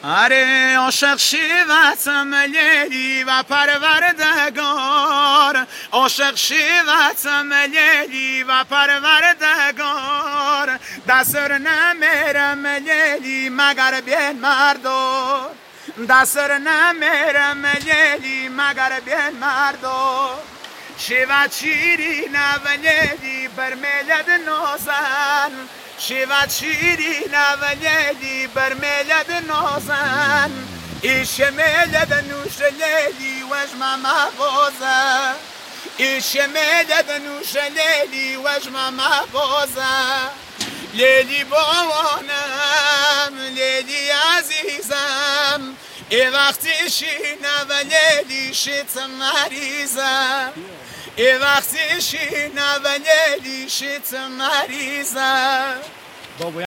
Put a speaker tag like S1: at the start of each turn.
S1: آره عاشق شیوتم لیلی و پروردگار، عاشق شیوتم لیلی و پروردگار، دستر نمیرم لیلی مگر بین مردار، دستر نمیرم لیلی مگر بین مردار. شیوت شیرین و لیلی بر میلد نازن، شیوت شیرین و لیلی بر میلد نازن، ایش میلد نوش لیلی وجم محفوظه، ایش میلد نوش لیلی وجم محفوظه. لیلی بابانم لیلی عزیزم، ای وقتی شینه و لیلی شیت مریضم، ای وقتی شینه و لیلی شیت مریضم.